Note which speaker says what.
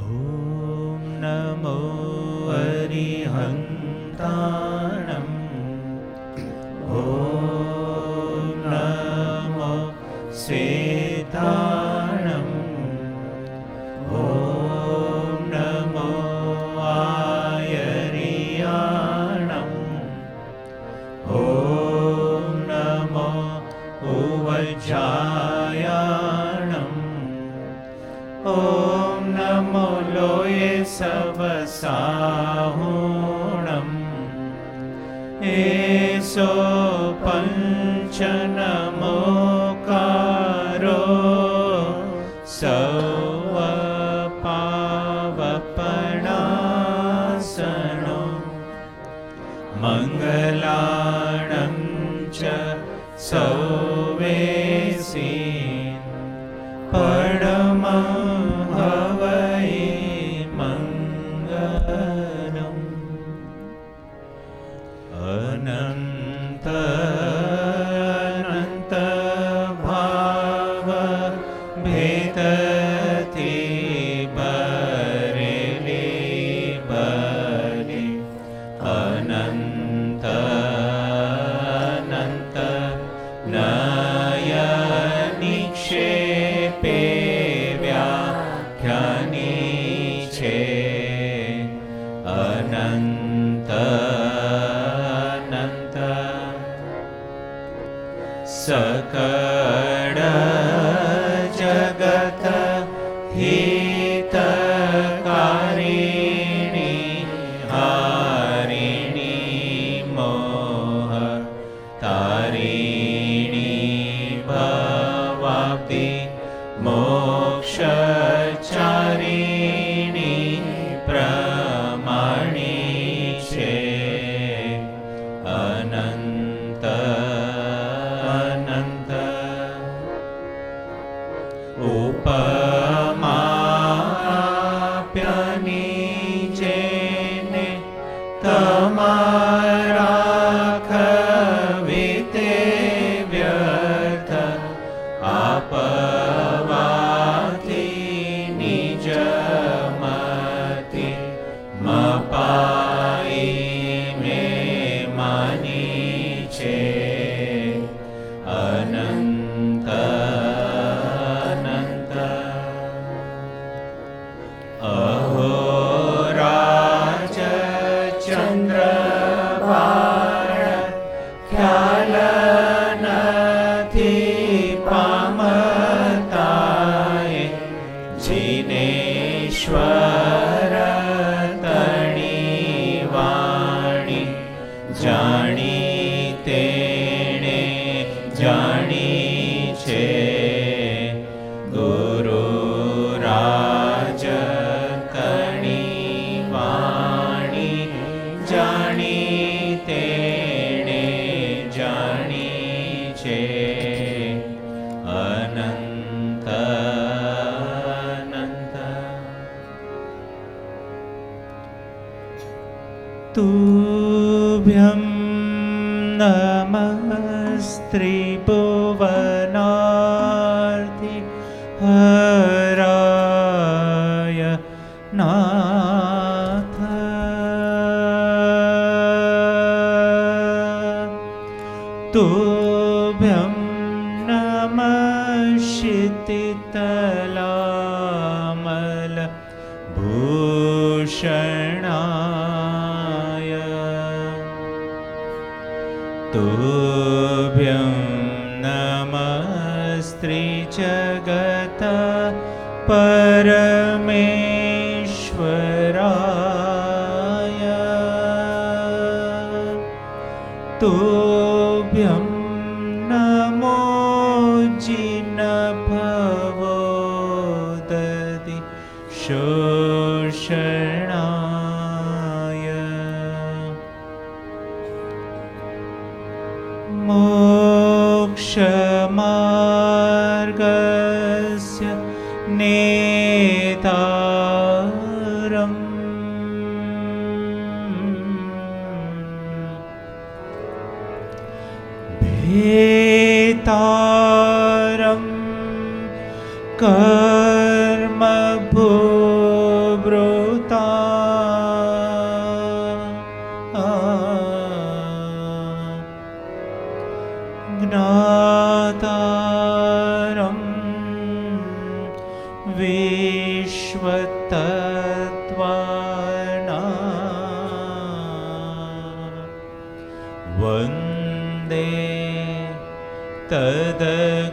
Speaker 1: नमो अरिहन्ताणम् ॐ नमो श्वेताणम् ॐ नमो आयर्याणम् ॐ नमो उवज्जायाणम् ॐ नमो लोये सवसाहुणम् एषो पञ्च नमोकारो सर्वपावपणासनो मङ्गलाणं च सौवेसि परमं हवै मङ्गलम् अनन्त भाव भेदति बरेली बलि अनन्त नय निक्षेपे व्याख्यानी छे अनन्त सकळ जगत हितकारिणी हारिणी मोह तारिणी भवाप्ति मोक्षचारिणी प्रमाणी छे अनंत उपमाप्यनी जेने तमारा खविते व्यर्थ आपवाती निजमति मपाई में मानी छे अनंत अहोराज चंद्र बाण ख्याल नथी पामताए जिनेश्वर तणी वाणी जाणी तेणे जाणी छे गुरुराज जानी तेणे जानी छे अनंत तुभ्यं नमस्त्रिभुवनार्ति हराय नाथ तुभ्यं नमः क्षितितलामल भूषणाय तुभ्यं नमस्त्रिजगत परमेश्वराय तुभ्यं नमो जिनभवोदधि शोषणाय मोक्षमार्गस्य नेतारम् भेतारं कर्मभुभिर्भूय विश्वतत्त्वानां वन्दे तदक्षरम्